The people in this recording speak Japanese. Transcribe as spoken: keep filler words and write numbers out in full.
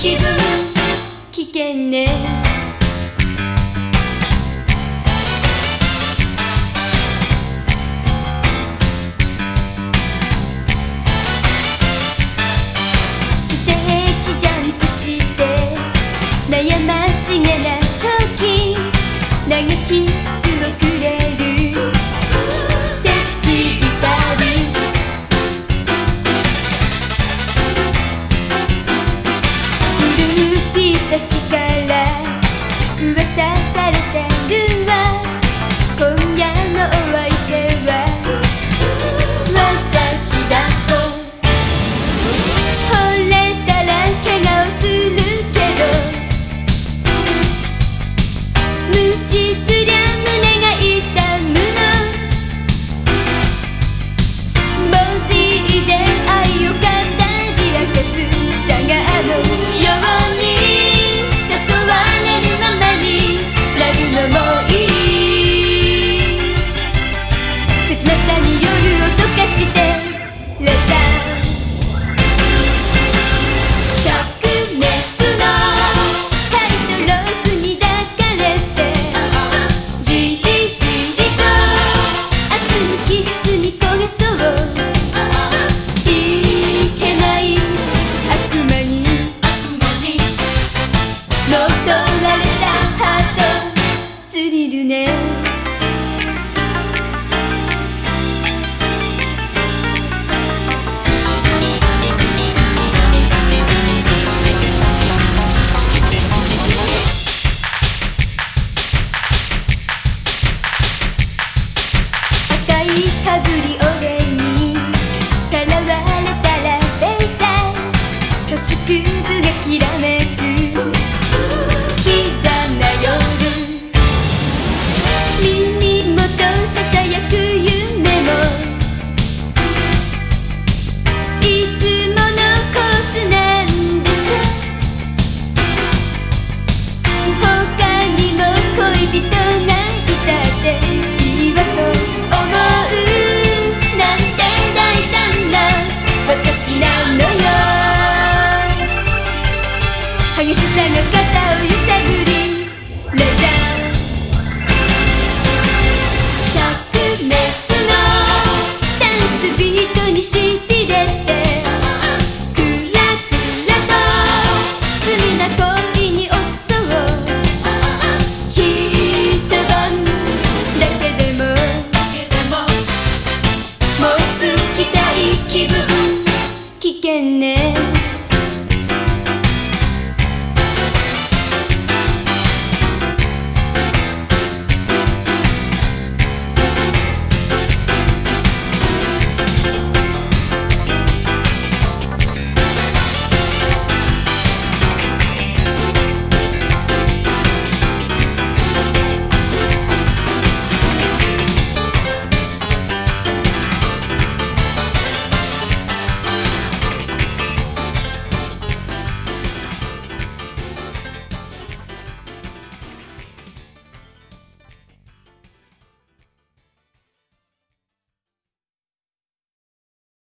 気分危険ね。ステージジャンプして悩ましげなチョキ長キスをくれるセクシーギタリスト。グルーピーたちから噂されてるわ。今夜のお相手は私だと。惚れたら怪我をするけど無視すりゃ胸が痛むの。ボディで愛を語り明かすジャガーのように誘われるままにラブのもういい。切なさに夜を溶かしてレター灼熱のタイトロープに抱かれてじりじりと熱いキスに焦げそう。いけない悪魔に乗っ取られたハートスリルね。赤いかぶり俺にさらわれたらベイサー星屑がきらめく